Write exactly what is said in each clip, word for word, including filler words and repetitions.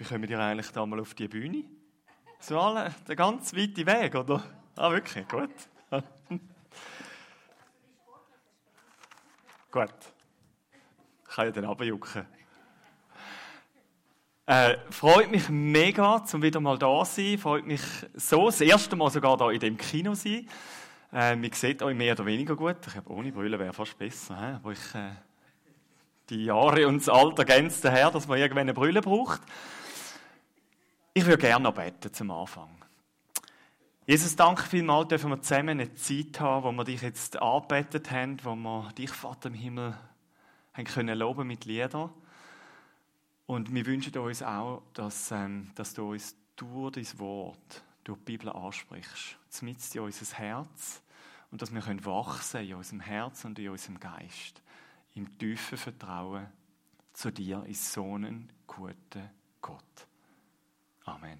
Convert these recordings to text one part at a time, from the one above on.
kommen ihr eigentlich da mal auf die Bühne? So alle, der ganz weite Weg, oder? Ah, wirklich? Gut. Gut. Ich kann ja dann runterjucken. Äh, freut mich mega, zum wieder mal da zu sein. Freut mich so, das erste Mal sogar da in dem Kino zu sein. Äh, man sieht euch mehr oder weniger gut. Ich habe ohne Brille wäre fast besser. He? Aber ich, äh, die Jahre und das Alter gänzt daher, dass man irgendwann eine Brille braucht. Ich würde gerne noch beten zum Anfang. Jesus, danke vielmals, dürfen wir zusammen eine Zeit haben, wo wir dich jetzt angebetet haben, wo wir dich, Vater im Himmel, haben können loben mit Liedern. Und wir wünschen uns auch, dass, ähm, dass du uns durch dein Wort, durch die Bibel ansprichst, mitten in unser Herz und dass wir können wachsen in unserem Herz und in unserem Geist, im tiefen Vertrauen zu dir, in so einen guten Gott. Amen.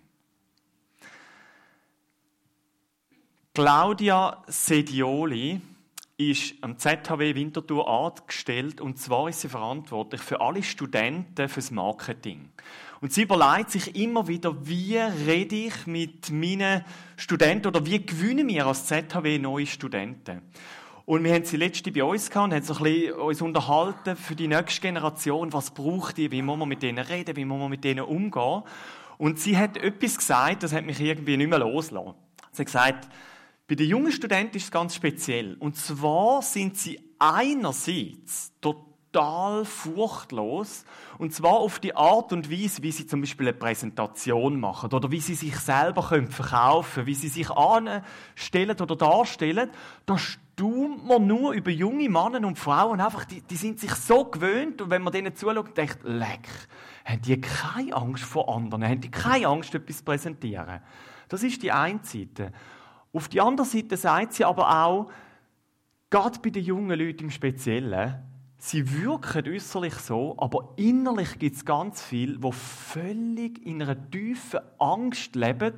Claudia Sedioli ist am Z H W Winterthur angestellt und zwar ist sie verantwortlich für alle Studenten fürs Marketing. Und sie überlegt sich immer wieder, wie rede ich mit meinen Studenten oder wie gewinnen wir als Z H W neue Studenten. Und wir haben sie letzte bei uns gehabt und haben so ein bisschen uns unterhalten für die nächste Generation, was braucht die, wie muss man mit denen reden, wie muss man mit denen umgehen. Und sie hat etwas gesagt, das hat mich irgendwie nicht mehr losgelassen. Sie hat gesagt, bei den jungen Studenten ist es ganz speziell. Und zwar sind sie einerseits total furchtlos. Und zwar auf die Art und Weise, wie sie zum Beispiel eine Präsentation machen oder wie sie sich selber verkaufen können, wie sie sich anstellen oder darstellen. Da staunt man nur über junge Männer und Frauen. Einfach, die, die sind sich so gewöhnt. Und wenn man denen zuschaut, denkt, leck, haben die keine Angst vor anderen? Haben die keine Angst, etwas zu präsentieren? Das ist die eine Seite. Auf die andere Seite sagt sie aber auch, gerade bei den jungen Leuten im Speziellen, sie wirken äußerlich so, aber innerlich gibt es ganz viel, die völlig in einer tiefen Angst leben,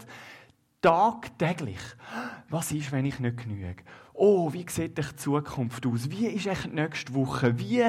tagtäglich. Was ist, wenn ich nicht genüge? Oh, wie sieht die Zukunft aus? Wie ist echt die nächste Woche? Wie?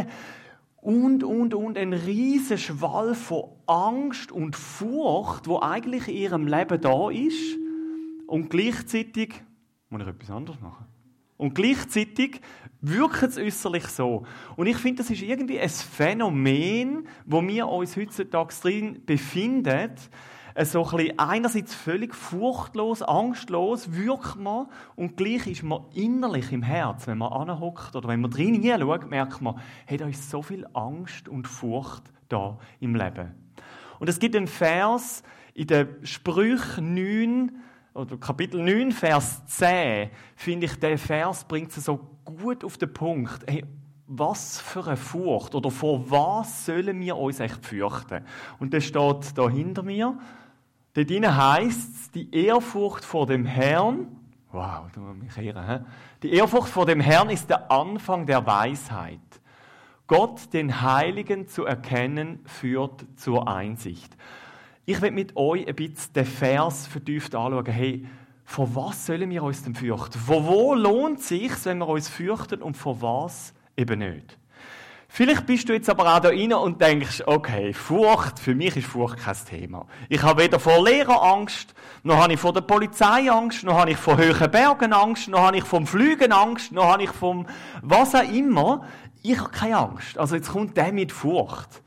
Und, und, und. Ein riesiger Schwall von Angst und Furcht, wo eigentlich in ihrem Leben da ist. Und gleichzeitig, muss ich etwas anderes machen? Und gleichzeitig wirkt es äußerlich so. Und ich finde, das ist irgendwie ein Phänomen, wo wir uns heutzutage drin befinden. So ein bisschen einerseits völlig furchtlos, angstlos wirkt man und gleich ist man innerlich im Herz, wenn man anhockt oder wenn man drin hinschaut, merkt man, hey, da ist so viel Angst und Furcht da im Leben. Und es gibt einen Vers in den Sprüchen neun, oder Kapitel neun, Vers zehn, finde ich, der Vers bringt es so gut auf den Punkt. Hey, was für eine Furcht oder vor was sollen wir uns echt fürchten? Und das steht da hinter mir. Dort drinnen heisst es, die Ehrfurcht vor dem Herrn, wow, da muss ich mich ehren, he? Die Ehrfurcht vor dem Herrn ist der Anfang der Weisheit. Gott, den Heiligen zu erkennen, führt zur Einsicht. Ich will mit euch ein bisschen den Vers vertieft anschauen. Hey, vor was sollen wir uns denn fürchten? Vor wo lohnt es sich, wenn wir uns fürchten und vor was eben nicht? Vielleicht bist du jetzt aber auch da rein und denkst, okay, Furcht, für mich ist Furcht kein Thema. Ich habe weder vor Lehrern Angst, noch habe ich vor der Polizei Angst, noch habe ich vor hohen Bergen Angst, noch habe ich vom Flügen Angst, noch habe ich vom was auch immer. Ich habe keine Angst. Also jetzt kommt der mit Furcht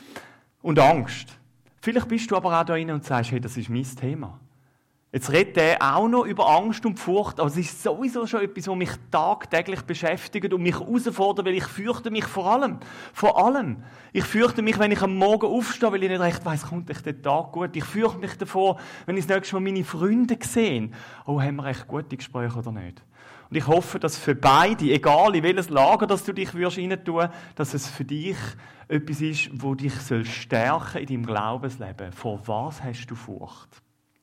und Angst. Vielleicht bist du aber auch da rein und sagst, hey, das ist mein Thema. Jetzt redet er auch noch über Angst und Furcht, aber es ist sowieso schon etwas, was mich tagtäglich beschäftigt und mich herausfordert, weil ich fürchte mich vor allem. Vor allem. Ich fürchte mich, wenn ich am Morgen aufstehe, weil ich nicht recht weiss, kommt echt der Tag gut. Ich fürchte mich davor, wenn ich das nächste Mal meine Freunde sehe. Oh, haben wir echt gute Gespräche oder nicht? Und ich hoffe, dass für beide, egal in welches Lager dass du dich rein tun, dass es für dich etwas ist, wo dich soll stärken in deinem Glaubensleben. Vor was hast du Furcht?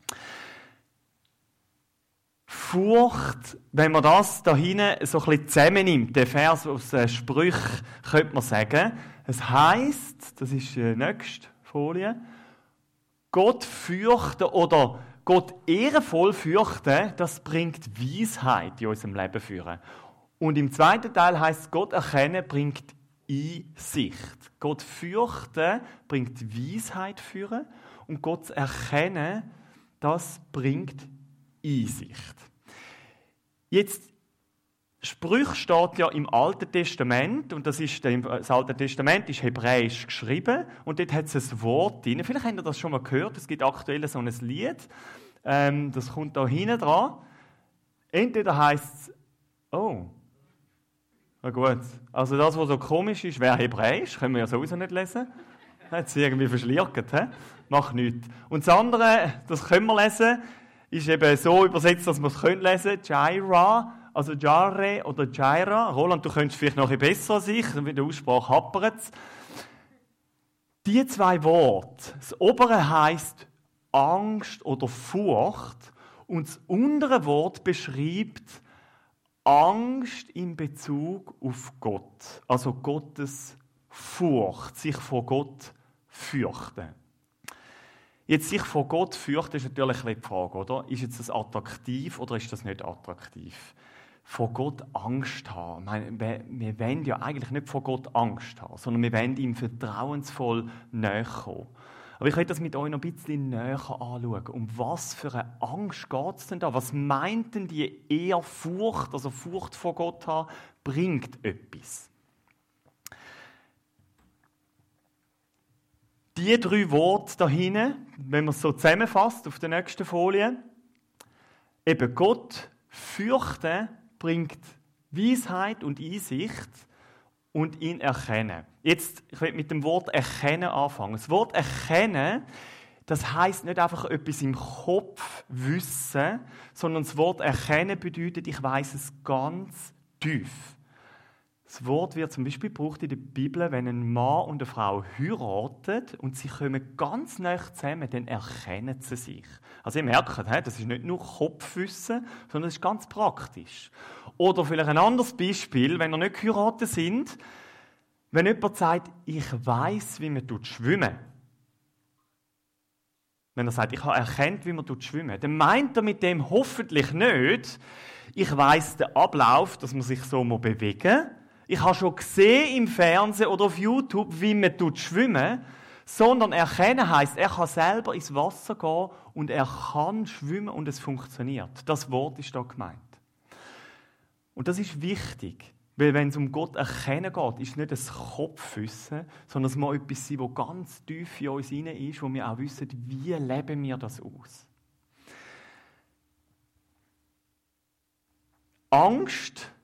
Furcht, wenn man das da hinten so ein bisschen zusammennimmt, der Vers aus äh, Sprüchen, könnte man sagen, es heisst, das ist die nächste Folie, Gott fürchten oder Gott ehrenvoll fürchten, das bringt Weisheit in unserem Leben führen. Und im zweiten Teil heisst, Gott erkennen bringt Einsicht. Gott fürchten bringt Weisheit führen und Gott erkennen, das bringt Einsicht. Jetzt, Sprüche steht ja im Alten Testament, und das, ist, das Alte Testament ist hebräisch geschrieben, und dort hat es ein Wort drin. Vielleicht habt ihr das schon mal gehört, es gibt aktuell so ein Lied, ähm, das kommt da hinten dran. Entweder heisst es, oh, na gut, also das, was so komisch ist, wäre hebräisch, können wir ja sowieso nicht lesen. Hat sie irgendwie verschlirrt, he? Macht nichts. Und das andere, das können wir lesen, ist eben so übersetzt, dass wir es lesen können, Jaira, also Jare oder Jaira. Roland, du könntest vielleicht noch ein bisschen besser als ich, mit der Aussprache hapert es. Die zwei Worte, das obere heisst Angst oder Furcht und das untere Wort beschreibt Angst in Bezug auf Gott, also Gottes Furcht, sich vor Gott fürchten. Jetzt sich vor Gott fürchten ist natürlich die Frage, oder? Ist jetzt das attraktiv oder ist das nicht attraktiv? Vor Gott Angst haben. Wir, wir wollen ja eigentlich nicht vor Gott Angst haben, sondern wir wollen ihm vertrauensvoll näher kommen. Aber ich will das mit euch noch ein bisschen näher anschauen. Um was für eine Angst geht es denn da? Was meint denn die Ehrfurcht, also Furcht vor Gott haben, bringt etwas? Die drei Worte da hinten, wenn man es so zusammenfasst auf der nächsten Folie, eben Gott fürchten bringt Weisheit und Einsicht und ihn erkennen. Jetzt, ich will mit dem Wort erkennen anfangen. Das Wort erkennen, das heisst nicht einfach etwas im Kopf wissen, sondern das Wort erkennen bedeutet, ich weiss es ganz tief. Das Wort wird zum Beispiel gebraucht in der Bibel, wenn ein Mann und eine Frau heiraten und sie kommen ganz nah zusammen, dann erkennen sie sich. Also ihr merkt, das ist nicht nur Kopfwissen, sondern es ist ganz praktisch. Oder vielleicht ein anderes Beispiel, wenn ihr nicht geheiratet sind, wenn jemand sagt, ich weiss, wie man schwimmen. Wenn er sagt, ich habe erkannt, wie man schwimmen, dann meint er mit dem hoffentlich nicht, ich weiss den Ablauf, dass man sich so bewegen muss. Ich habe schon gesehen im Fernsehen oder auf YouTube, wie man schwimmen, sondern erkennen heisst, er kann selber ins Wasser gehen und er kann schwimmen und es funktioniert. Das Wort ist da gemeint. Und das ist wichtig, weil wenn es um Gott erkennen geht, ist es nicht ein Kopfwissen, sondern es muss etwas sein, das ganz tief in uns hinein ist, wo wir auch wissen, wie leben wir das aus. Angst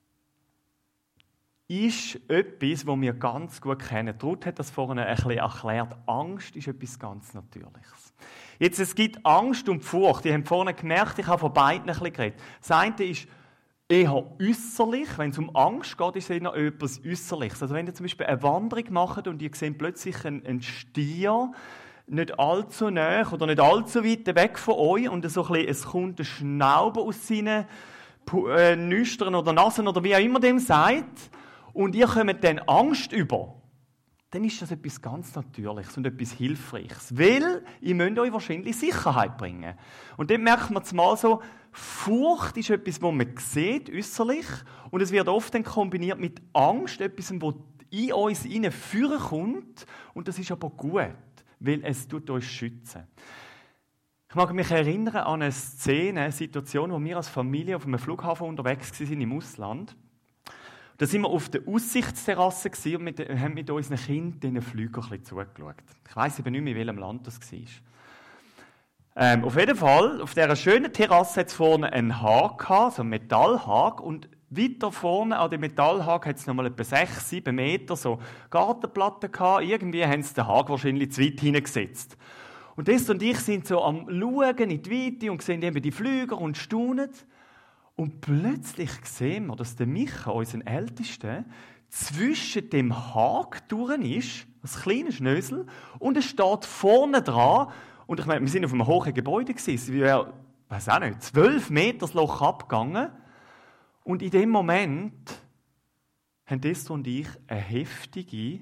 ist etwas, das wir ganz gut kennen. Ruth hat das vorhin ein bisschen erklärt. Angst ist etwas ganz Natürliches. Jetzt, es gibt Angst und Furcht. Ihr habt vorhin gemerkt, ich habe von beiden ein bisschen geredet. Das eine ist eher äußerlich. Wenn es um Angst geht, ist es eher etwas Äußerliches. Also wenn ihr zum Beispiel eine Wanderung macht und ihr seht plötzlich einen, einen Stier, nicht allzu nah oder nicht allzu weit weg von euch und so ein bisschen, es kommt ein Schnauben aus seinen äh, Nüstern oder Nasen oder wie auch immer dem sagt, und ihr kommt dann Angst über, dann ist das etwas ganz Natürliches und etwas Hilfreiches. Weil ihr müsst euch wahrscheinlich Sicherheit bringen. Und dann merkt man mal so, Furcht ist etwas, was man sieht, äußerlich, und es wird oft dann kombiniert mit Angst, etwas, was in uns hineinführen kommt, und das ist aber gut, weil es tut uns schützen. Ich mag mich erinnern an eine Szene, eine Situation, wo wir als Familie auf einem Flughafen unterwegs waren im Ausland. Da sind wir auf der Aussichtsterrasse und mit, haben mit unseren Kindern den Flügen ein bisschen zugeschaut. Ich weiss eben nicht mehr, in welchem Land das war. Ähm, auf jeden Fall, auf dieser schönen Terrasse hat es vorne einen Haken gehabt, so einen Metallhaken, und weiter vorne an dem Metallhaken hat es nochmal etwa sechs, sieben Meter so Gartenplatten gehabt. Irgendwie haben sie den Haken wahrscheinlich zu weit hineingesetzt. Und das und ich sind so am Schauen in die Weite und sehen eben die Flüger und staunen. Und plötzlich sehen wir, dass der Micha, unser Ältester, zwischen dem Haken durch ist, ein kleines Schnösel, und es steht vorne dran, und ich meine, wir sind auf einem hohen Gebäude gewesen, wie wäre, weiß auch nicht, zwölf Meter das Loch abgegangen, und in dem Moment haben Esther und ich eine heftige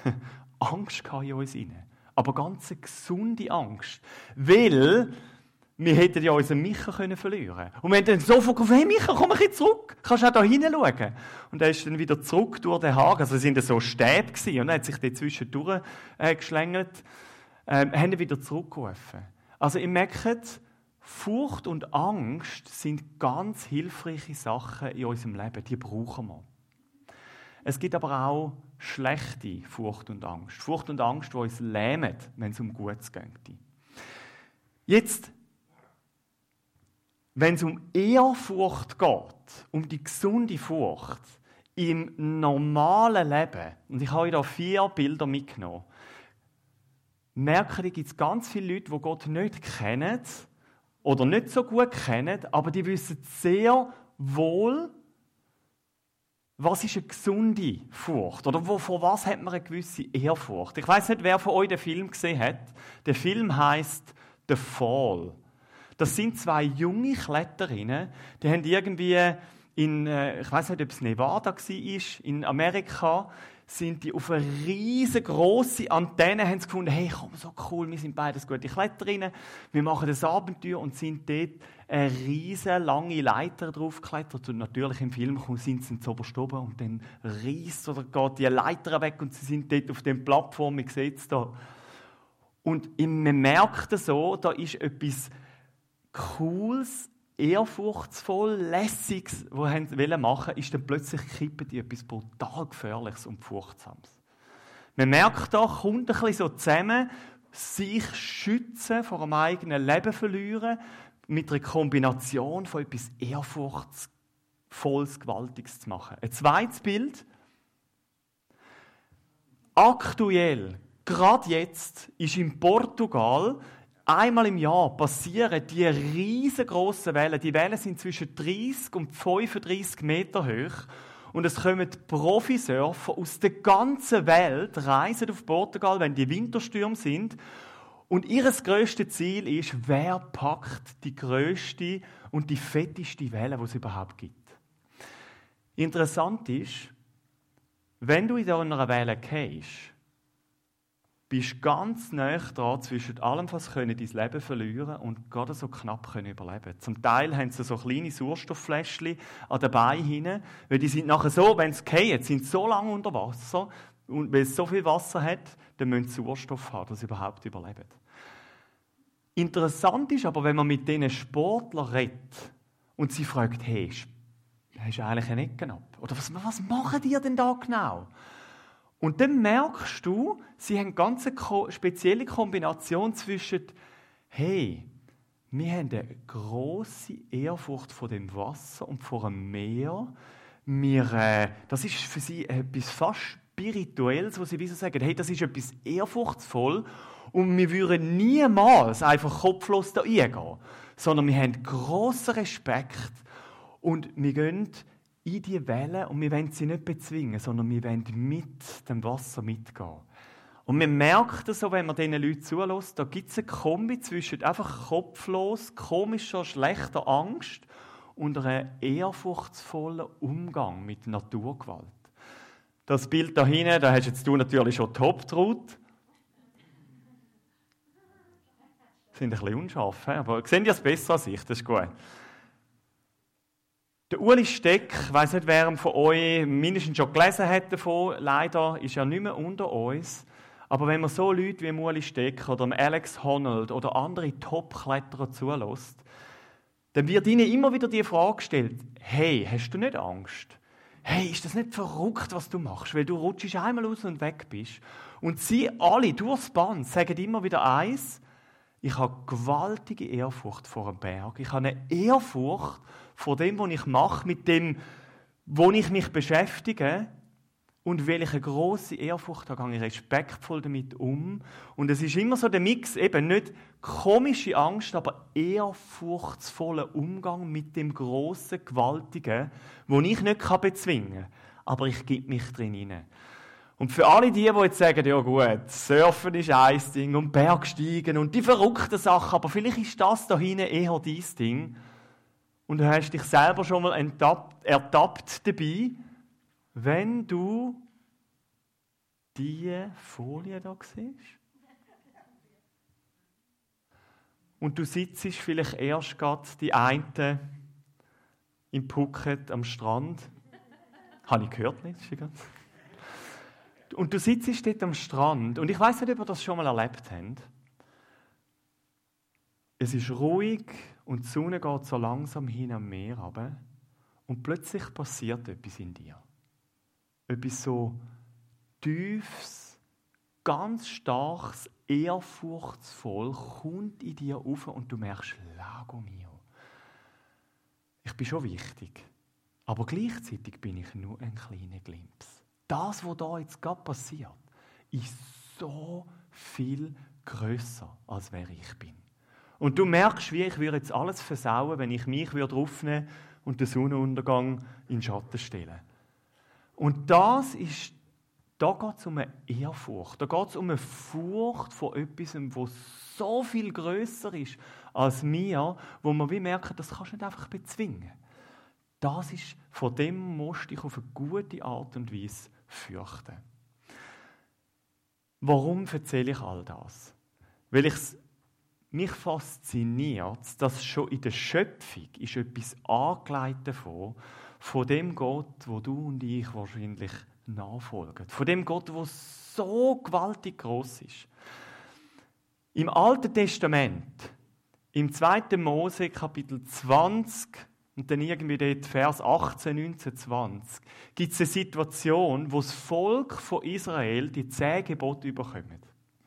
Angst in uns hinein. Aber ganz eine gesunde Angst. Weil wir hätten ja unseren Micha können verlieren. Und wir haben dann sofort gesagt, hey Micha, komm ein bisschen zurück, kannst du auch da hinschauen. Und er ist dann wieder zurück durch den Hagen, also es waren so Stäbe gewesen, und er hat sich dort zwischendurch äh, geschlängelt, ähm, haben ihn wieder zurückgerufen. Also ihr merkt, Furcht und Angst sind ganz hilfreiche Sachen in unserem Leben, die brauchen wir. Es gibt aber auch schlechte Furcht und Angst. Furcht und Angst, die uns lähmen, wenn es um Gutes geht. Jetzt, wenn es um Ehrfurcht geht, um die gesunde Furcht im normalen Leben, und ich habe euch da vier Bilder mitgenommen, merke ich, gibt es ganz viele Leute, die Gott nicht kennen oder nicht so gut kennen, aber die wissen sehr wohl, was ist eine gesunde Furcht? Oder vor was hat man eine gewisse Ehrfurcht? Ich weiß nicht, wer von euch den Film gesehen hat. Der Film heißt The Fall. Das sind zwei junge Kletterinnen, die haben irgendwie in, ich weiß nicht, ob es Nevada war, in Amerika, sind die auf eine riesengroße Antenne, haben sie gefunden, hey, komm, so cool, wir sind beides gute Kletterinnen, wir machen das Abenteuer und sind dort eine riesen lange Leiter drauf geklettert. Und natürlich im Film sind sie zuoberst oben und dann reißt oder geht die Leiter weg und sie sind dort auf der Plattform, ihr seht es da. Und man merkt so, da ist etwas Cooles, ehrfurchtsvoll, Lässiges, was sie machen wollten, ist dann plötzlich kippen die etwas brutal Gefährliches und Furchtsames. Man merkt da, kommt ein bisschen so zusammen, sich schützen, vor einem eigenen Leben verlieren, mit einer Kombination von etwas Ehrfurchtsvolles, Gewaltiges zu machen. Ein zweites Bild. Aktuell, gerade jetzt, ist in Portugal einmal im Jahr passieren die riesengroßen Wellen. Die Wellen sind zwischen dreißig und fünfunddreißig Meter hoch. Und es kommen Profisurfer aus der ganzen Welt, reisen auf Portugal, wenn die Winterstürme sind. Und ihr grösstes Ziel ist, wer packt die grösste und die fetteste Welle, die es überhaupt gibt. Interessant ist, wenn du in so einer Welle gehst, bist du ganz nah dran, zwischen allem, was dein Leben verlieren und gerade so knapp können überleben. Zum Teil haben sie so kleine Sauerstofffläschchen an den Beinen hin, weil die sind nachher so, wenn sie fallen, sind so lange unter Wasser, und weil es so viel Wasser hat, dann müssen sie Sauerstoff haben, dass sie überhaupt überleben. Interessant ist aber, wenn man mit diesen Sportlern redet und sie fragt, hey, hast du eigentlich eine Ecke ab? Oder was, was machen die denn da genau? Und dann merkst du, sie haben eine ganz spezielle Kombination zwischen, hey, wir haben eine grosse Ehrfurcht vor dem Wasser und vor dem Meer. Wir, äh, das ist für sie etwas fast Spirituelles, wo sie wie so sagen, hey, das ist etwas ehrfurchtsvoll und wir würden niemals einfach kopflos da reingehen, sondern wir haben grossen Respekt und wir gehen in die Wellen und wir wollen sie nicht bezwingen, sondern wir wollen mit dem Wasser mitgehen. Und man merkt das so, wenn man diesen Leuten zulässt, da gibt es eine Kombi zwischen einfach kopflos, komischer, schlechter Angst und einem ehrfurchtsvollen Umgang mit Naturgewalt. Das Bild da hinten, da hast jetzt du natürlich schon top drauf. Sind ein bisschen unscharf, aber sehen die es besser als ich, das ist gut. Der Uli Steck, ich weiss nicht, wer von euch mindestens schon gelesen hat davon, leider ist er nicht mehr unter uns. Aber wenn man so Leute wie Uli Steck oder Alex Honnold oder andere Top-Kletterer zulässt, dann wird ihnen immer wieder die Frage gestellt, hey, hast du nicht Angst? Hey, ist das nicht verrückt, was du machst? Weil du rutschst einmal raus und weg bist. Und sie alle, durchs Band, sagen immer wieder eins, ich habe gewaltige Ehrfurcht vor einem Berg. Ich habe eine Ehrfurcht vor dem, was ich mache, mit dem, wo ich mich beschäftige. Und weil ich eine grosse Ehrfurcht habe, gehe ich respektvoll damit um. Und es ist immer so der Mix, eben nicht komische Angst, aber ehrfurchtsvoller Umgang mit dem grossen, gewaltigen, wo ich nicht bezwingen kann. Aber ich gebe mich drin hinein. Und für alle die, die jetzt sagen, ja gut, Surfen ist ein Ding und Bergsteigen und die verrückten Sachen, aber vielleicht ist das da hinten eher dein Ding. Und du hast dich selber schon mal ertappt, ertappt dabei, wenn du diese Folie da siehst. und du sitzt vielleicht erst gerade die eine im Phuket am Strand. Habe ich gehört, nicht? Und du sitzt dort am Strand und ich weiss nicht, ob ihr das schon mal erlebt habt. Es ist ruhig und die Sonne geht so langsam hin am Meer runter und plötzlich passiert etwas in dir. Etwas so Tiefes, ganz starkes, ehrfurchtsvoll kommt in dir auf und du merkst, Lago mio. Ich bin schon wichtig, aber gleichzeitig bin ich nur ein kleiner Glimps. Das, was da jetzt gerade passiert, ist so viel grösser, als wer ich bin. Und du merkst, wie ich würde jetzt alles versauen, wenn ich mich draufnehmen und den Sonnenuntergang in den Schatten stellen. Und das ist, da geht es um eine Ehrfurcht. Da geht es um eine Furcht vor etwas, das so viel grösser ist als mir, wo man wie merken, das kannst du nicht einfach bezwingen. Das ist, von dem musst du dich auf eine gute Art und Weise fürchten. Warum erzähle ich all das? Weil ich mich fasziniert, dass schon in der Schöpfung ist etwas angelegt davon, von dem Gott, wo du und ich wahrscheinlich nachfolgen. Von dem Gott, der so gewaltig groß ist. Im Alten Testament, im zweiten Mose, Kapitel zwanzig, und dann irgendwie dort Vers achtzehn, neunzehn, zwanzig, gibt es eine Situation, wo das Volk von Israel die zehn Gebote überkommt.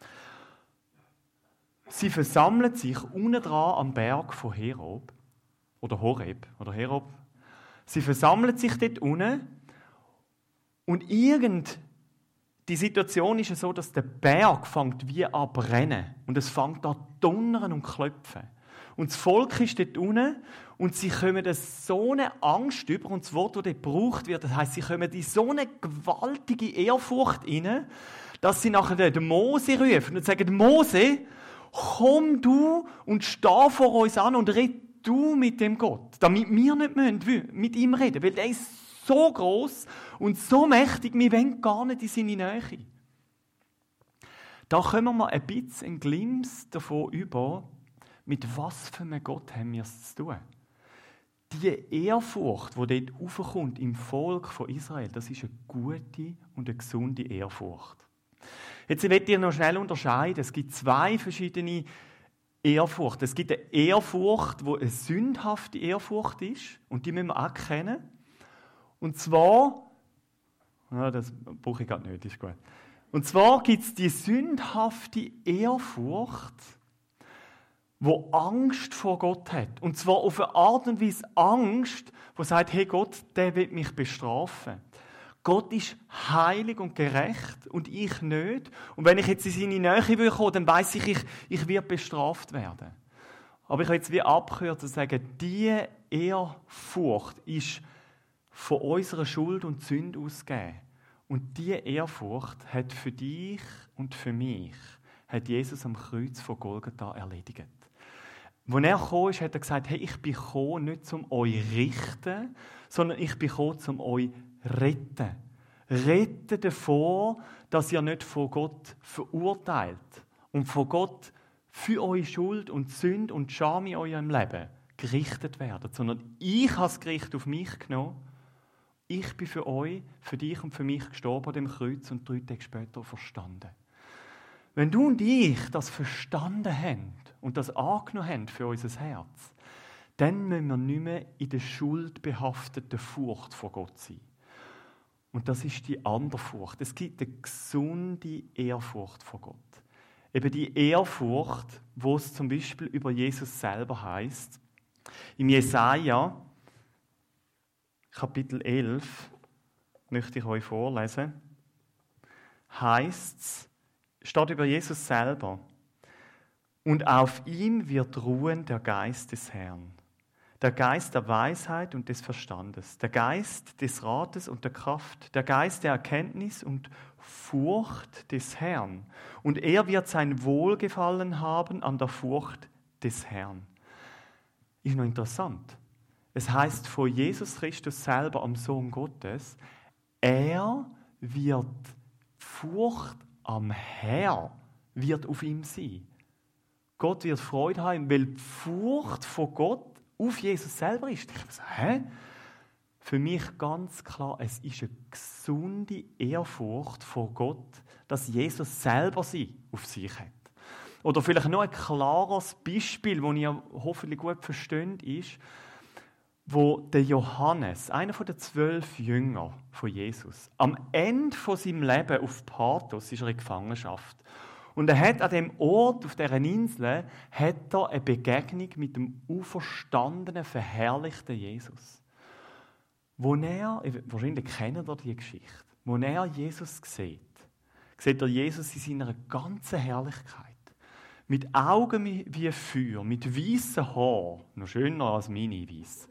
Sie versammeln sich unten dran am Berg von Herob, oder Horeb, oder Herob. Sie versammeln sich dort unten und irgend die Situation ist so, dass der Berg fängt wie an zu brennen und es fängt an zu donnern und klopfen. Und das Volk ist dort unten und sie kommen so eine Angst über, und das Wort, das dort gebraucht wird, das heisst, sie kommen in so eine gewaltige Ehrfurcht rein, dass sie nachher den Mose rufen und sagen, Mose, komm du und steh vor uns an und red du mit dem Gott, damit wir nicht müssen mit ihm reden, weil der ist so groß und so mächtig, wir wollen gar nicht in seine Nähe. Da kommen wir ein bisschen einen Glimpse davon über, mit was für einem Gott haben wir es zu tun. Die Ehrfurcht, die dort raufkommt im Volk von Israel, das ist eine gute und eine gesunde Ehrfurcht. Jetzt möchte ich noch schnell unterscheiden. Es gibt zwei verschiedene Ehrfurcht. Es gibt eine Ehrfurcht, die eine sündhafte Ehrfurcht ist. Und die müssen wir auch kennen. Und zwar, ja, das brauche ich gerade nicht, ist gut. Und zwar gibt es die sündhafte Ehrfurcht, wo Angst vor Gott hat. Und zwar auf eine Art und Weise Angst, wo sagt, hey Gott, der wird mich bestrafen. Gott ist heilig und gerecht und ich nicht. Und wenn ich jetzt in seine Nähe komme, dann weiss ich, ich, ich werde bestraft werden. Aber ich will jetzt wie abkürzen und sagen, diese Ehrfurcht ist von unserer Schuld und Sünde ausgegeben. Und diese Ehrfurcht hat für dich und für mich hat Jesus am Kreuz von Golgatha erledigt. Als er gekommen ist, hat er gesagt, hey, ich bin gekommen, nicht um euch zu richten, sondern ich bin gekommen, um euch zu retten. Retten davor, dass ihr nicht von Gott verurteilt und von Gott für eure Schuld und Sünde und Scham in eurem Leben gerichtet werdet, sondern ich habe das Gericht auf mich genommen. Ich bin für euch, für dich und für mich gestorben an dem Kreuz und drei Tage später verstanden. Wenn du und ich das verstanden haben und das angenommen haben für unser Herz, dann müssen wir nicht mehr in der schuldbehafteten Furcht vor Gott sein. Und das ist die andere Furcht. Es gibt eine gesunde Ehrfurcht vor Gott. Eben die Ehrfurcht, wo es zum Beispiel über Jesus selber heißt. Im Jesaja, Kapitel elf, möchte ich euch vorlesen, heißt es, steht über Jesus selber. Und auf ihm wird ruhen der Geist des Herrn. Der Geist der Weisheit und des Verstandes, der Geist des Rates und der Kraft, der Geist der Erkenntnis und Furcht des Herrn. Und er wird sein Wohlgefallen haben an der Furcht des Herrn. Ist noch interessant. Es heißt von Jesus Christus selber, am Sohn Gottes, er wird Furcht am Herr wird auf ihm sein. Gott wird Freude haben, weil die Furcht von Gott auf Jesus selber ist. Ich so, hä? Für mich ganz klar, es ist eine gesunde Ehrfurcht vor Gott, dass Jesus selber sie auf sich hat. Oder vielleicht noch ein klares Beispiel, das ihr hoffentlich gut versteht, ist, wo der Johannes, einer der zwölf Jünger von Jesus, am Ende von seinem Leben auf Patmos ist er in Gefangenschaft. Und er hat an dem Ort, auf dieser Insel, hat er eine Begegnung mit dem auferstandenen, verherrlichten Jesus. Wo er, wahrscheinlich kennt ihr die Geschichte, wo er Jesus sieht, sieht er Jesus in seiner ganzen Herrlichkeit. Mit Augen wie Feuer, mit weißen Haaren, noch schöner als meine weiss.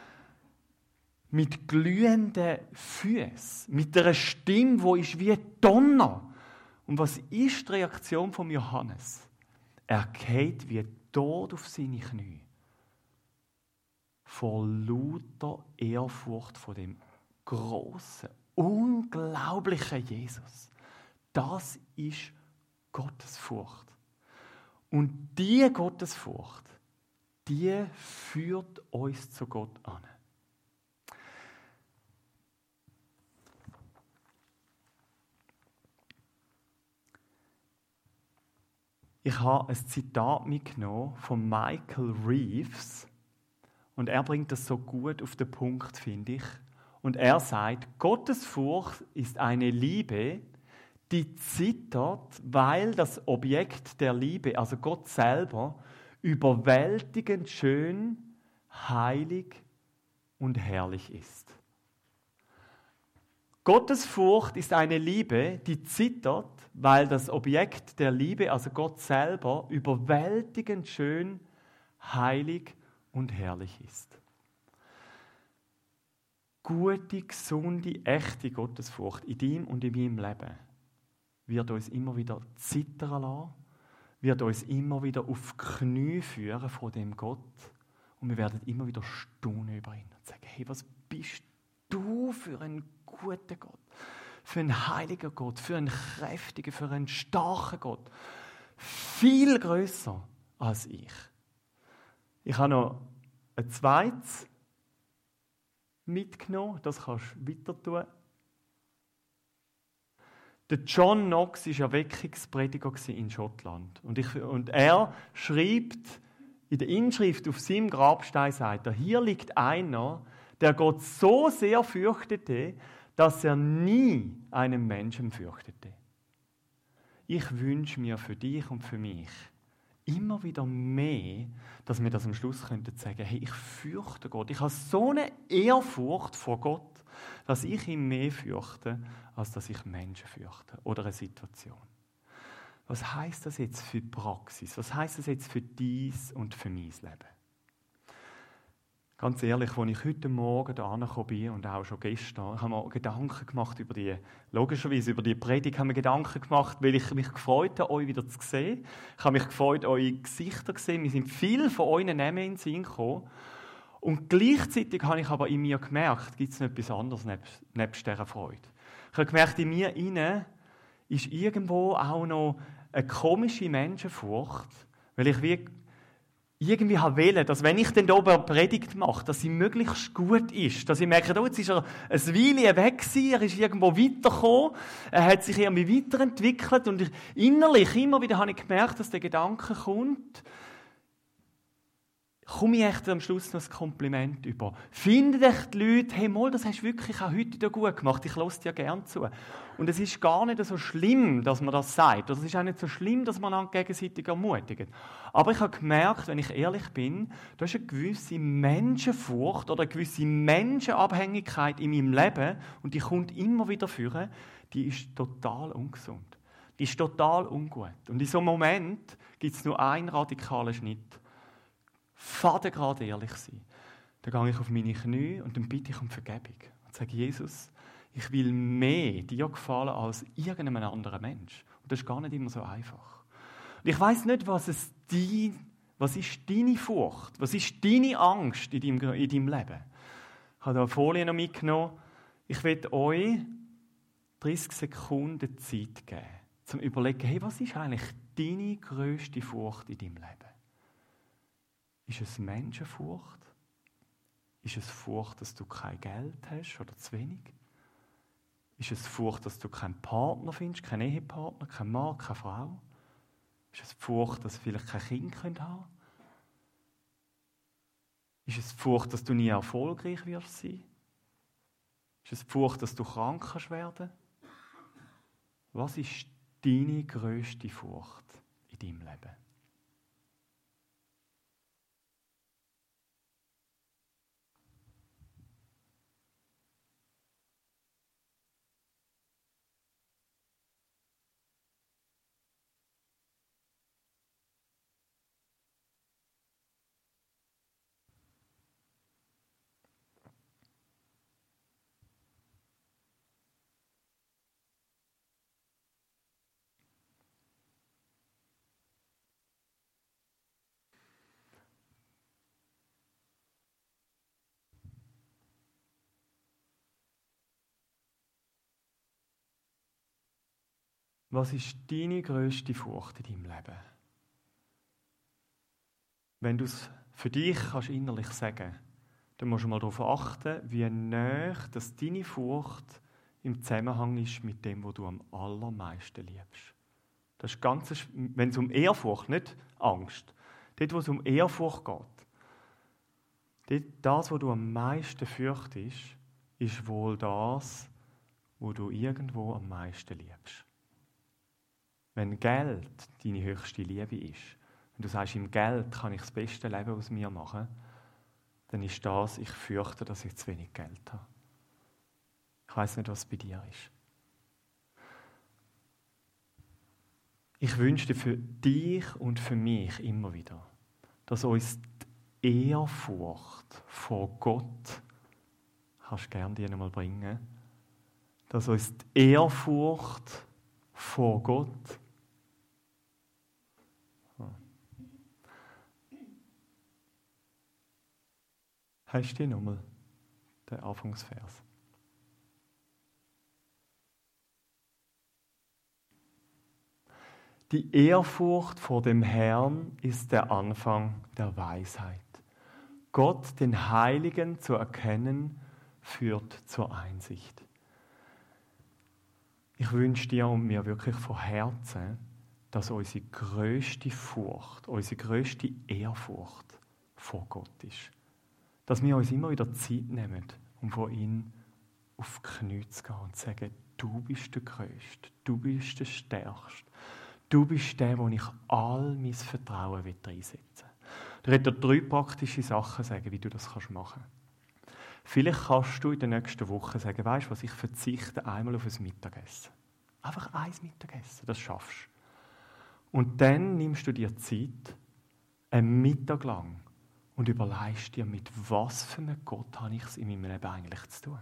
Mit glühenden Füßen, mit einer Stimme, die ist wie Donner. Und was ist die Reaktion von Johannes? Er geht wie tot auf seine Knie. Vor lauter Ehrfurcht vor dem großen, unglaublichen Jesus. Das ist Gottesfurcht. Und diese Gottesfurcht, die führt uns zu Gott an. Ich habe ein Zitat mitgenommen von Michael Reeves und er bringt das so gut auf den Punkt, finde ich. Und er sagt, Gottesfurcht ist eine Liebe, die zittert, weil das Objekt der Liebe, also Gott selber, überwältigend schön, heilig und herrlich ist. Gottesfurcht ist eine Liebe, die zittert, weil das Objekt der Liebe, also Gott selber, überwältigend schön, heilig und herrlich ist. Gute, gesunde, echte Gottesfurcht in deinem und in meinem Leben wird uns immer wieder zittern lassen, wird uns immer wieder auf die Knie führen vor dem Gott und wir werden immer wieder staunen über ihn und sagen, hey, was bist du für ein guter Gott, für einen heiligen Gott, für einen kräftigen, für einen starken Gott. Viel grösser als ich. Ich habe noch ein zweites mitgenommen, das kannst du weiter tun. Der John Knox war Erweckungsprediger in Schottland. Und, ich, und er schreibt in der Inschrift auf seinem Grabstein, sagt er, hier liegt einer, der Gott so sehr fürchtete, dass er nie einen Menschen fürchtete. Ich wünsche mir für dich und für mich immer wieder mehr, dass wir das am Schluss könnten sagen, hey, ich fürchte Gott. Ich habe so eine Ehrfurcht vor Gott, dass ich ihn mehr fürchte, als dass ich Menschen fürchte oder eine Situation. Was heisst das jetzt für die Praxis? Was heisst das jetzt für dies und für mein Leben? Ganz ehrlich, als ich heute Morgen hier angekommen bin und auch schon gestern, habe mir Gedanken gemacht über die, logischerweise über die Predigt, habe mir Gedanken gemacht, weil ich mich gefreut habe, euch wieder zu sehen. Ich habe mich gefreut, eure Gesichter zu sehen. Wir sind viele von euch Namen in den Sinn gekommen. Und gleichzeitig habe ich aber in mir gemerkt, gibt es noch etwas anderes nebst, nebst dieser Freude. Ich habe gemerkt, in mir innen ist irgendwo auch noch eine komische Menschenfurcht, weil ich wie irgendwie wollte, dass wenn ich dann oben eine Predigt mache, dass sie möglichst gut ist. Dass ich merke, oh, jetzt ist er ein Weile weg gewesen, er ist irgendwo weitergekommen, er hat sich irgendwie weiterentwickelt und innerlich immer wieder habe ich gemerkt, dass der Gedanke kommt, komme ich echt am Schluss noch ein Kompliment über. Finden echt die Leute, hey, mal, das hast du wirklich auch heute gut gemacht, ich höre dir gerne zu. Und es ist gar nicht so schlimm, dass man das sagt. Oder es ist auch nicht so schlimm, dass man einander gegenseitig ermutigt. Aber ich habe gemerkt, wenn ich ehrlich bin, da ist eine gewisse Menschenfurcht oder eine gewisse Menschenabhängigkeit in meinem Leben und die kommt immer wieder vor, die ist total ungesund. Die ist total ungut. Und in so einem Moment gibt es nur einen radikalen Schnitt. Vater gerade ehrlich sein. Dann gehe ich auf meine Knie und dann bitte ich um Vergebung. Und sage, Jesus, ich will mehr dir gefallen als irgendeinem anderen Mensch. Und das ist gar nicht immer so einfach. Und ich weiss nicht, was, es die, was ist deine Furcht, was ist deine Angst in deinem, in deinem Leben. Ich habe da eine Folie noch mitgenommen. Ich will euch dreißig Sekunden Zeit geben, um zu überlegen, hey, was ist eigentlich deine grösste Furcht in deinem Leben? Ist es Menschenfurcht? Ist es Furcht, dass du kein Geld hast oder zu wenig? Ist es Furcht, dass du keinen Partner findest, keinen Ehepartner, keinen Mann, keine Frau? Ist es Furcht, dass du vielleicht kein Kind haben könnt? Ist es Furcht, dass du nie erfolgreich wirst sein? Ist es Furcht, dass du krank kannst werden? Was ist deine grösste Furcht in deinem Leben? Was ist deine grösste Furcht in deinem Leben? Wenn du es für dich kannst innerlich sagen, dann musst du mal darauf achten, wie nahe dass deine Furcht im Zusammenhang ist mit dem, was du am allermeisten liebst. Das ist ganz, wenn es um Ehrfurcht, nicht Angst, dort, wo es um Ehrfurcht geht, dort, das, was du am meisten fürchtest, ist wohl das, was du irgendwo am meisten liebst. Wenn Geld deine höchste Liebe ist, wenn du sagst, im Geld kann ich das beste Leben aus mir machen, dann ist das, ich fürchte, dass ich zu wenig Geld habe. Ich weiss nicht, was bei dir ist. Ich wünsche dir für dich und für mich immer wieder, dass uns die Ehrfurcht vor Gott, kannst du gerne die nochmal bringen, dass uns die Ehrfurcht vor Gott Hast du die nochmal, den Anfangsvers? Die Ehrfurcht vor dem Herrn ist der Anfang der Weisheit. Gott, den Heiligen zu erkennen, führt zur Einsicht. Ich wünsche dir und mir wirklich von Herzen, dass unsere grösste Furcht, unsere grösste Ehrfurcht vor Gott ist. Dass wir uns immer wieder Zeit nehmen, um von ihm auf die Knie zu gehen und zu sagen, du bist der Größte, du bist der Stärkste, du bist der, wo ich all mein Vertrauen einsetzen will. Ich werde dir drei praktische Sachen sagen, wie du das machen kannst. Vielleicht kannst du in der nächsten Woche sagen, weißt du was, ich verzichte einmal auf ein Mittagessen. Einfach ein Mittagessen, das schaffst du. Und dann nimmst du dir Zeit, einen Mittag lang, und überlegst dir, mit was für einem Gott habe ich es in meinem Leben eigentlich zu tun.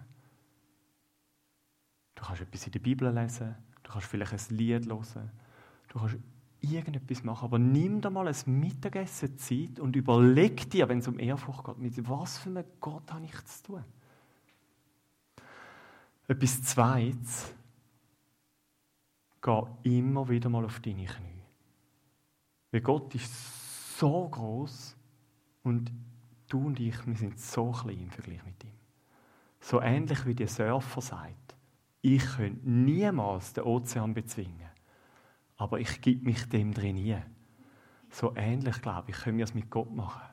Du kannst etwas in der Bibel lesen, du kannst vielleicht ein Lied hören, du kannst irgendetwas machen, aber nimm dir mal ein Mittagessen Zeit und überleg dir, wenn es um Ehrfurcht geht, mit was für einem Gott habe ich zu tun. Etwas Zweites, geh immer wieder mal auf deine Knie. Weil Gott ist so groß. Und du und ich, wir sind so klein im Vergleich mit ihm. So ähnlich wie der Surfer sagt, ich könnte niemals den Ozean bezwingen, aber ich gebe mich dem drin nie. So ähnlich, glaube ich, können wir es mit Gott machen.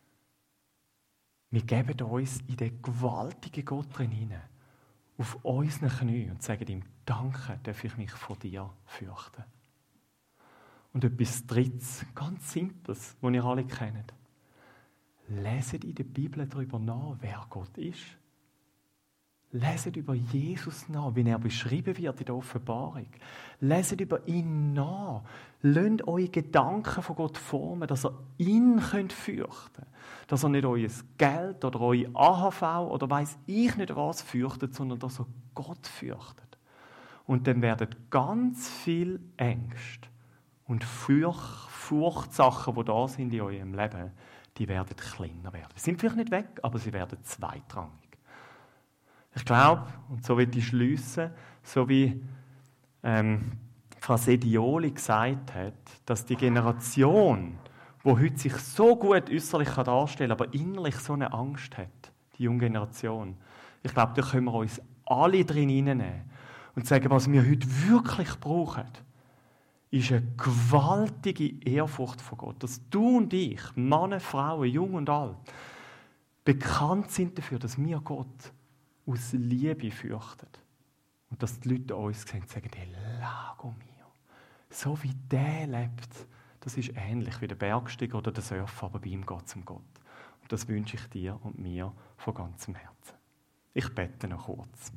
Wir geben uns in den gewaltigen Gott drin hinein, auf unseren Knien und sagen ihm, danke, darf ich mich vor dir fürchten. Und etwas Drittes, ganz Simples, das ihr alle kennt. Leset in der Bibel darüber nach, wer Gott ist. Leset über Jesus nach, wie er beschrieben wird in der Offenbarung. Leset über ihn nach. Lasst eure Gedanken von Gott formen, dass ihr ihn könnt fürchten könnt. Dass ihr nicht euer Geld oder eure A H V oder weiss ich nicht was fürchtet, sondern dass ihr Gott fürchtet. Und dann werden ganz viel Ängste und Furch, Furchtsachen, die da sind in eurem Leben, die werden kleiner werden. Sie sind vielleicht nicht weg, aber sie werden zweitrangig. Ich glaube, und so will ich schliessen, so wie ähm, die Frau Sedioli gesagt hat, dass die Generation, die heute sich so gut äußerlich darstellen kann, aber innerlich so eine Angst hat, die junge Generation, ich glaube, da können wir uns alle drin hineinnehmen und sagen, was wir heute wirklich brauchen, ist eine gewaltige Ehrfurcht vor Gott. Dass du und ich, Männer, Frauen, jung und alt, bekannt sind dafür, dass wir Gott aus Liebe fürchten. Und dass die Leute uns sehen und sagen, hey, Lago mir, so wie der lebt, das ist ähnlich wie der Bergsteiger oder der Surfer, aber bei ihm geht es um Gott. Und das wünsche ich dir und mir von ganzem Herzen. Ich bete noch kurz.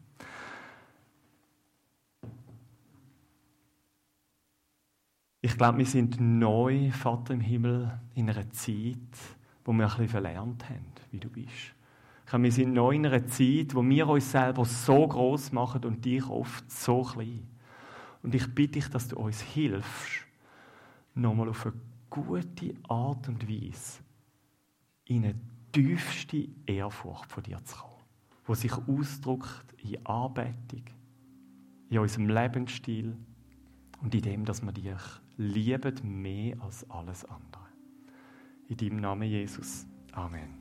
Ich glaube, wir sind neu, Vater im Himmel, in einer Zeit, wo wir ein bisschen verlernt haben, wie du bist. Ich glaube, wir sind neu in einer Zeit, wo wir uns selber so gross machen und dich oft so klein. Und ich bitte dich, dass du uns hilfst, nochmal auf eine gute Art und Weise in eine tiefste Ehrfurcht von dir zu kommen, die sich ausdrückt in Anbetung, in unserem Lebensstil und in dem, dass wir dich lieben mehr als alles andere. In deinem Namen, Jesus. Amen.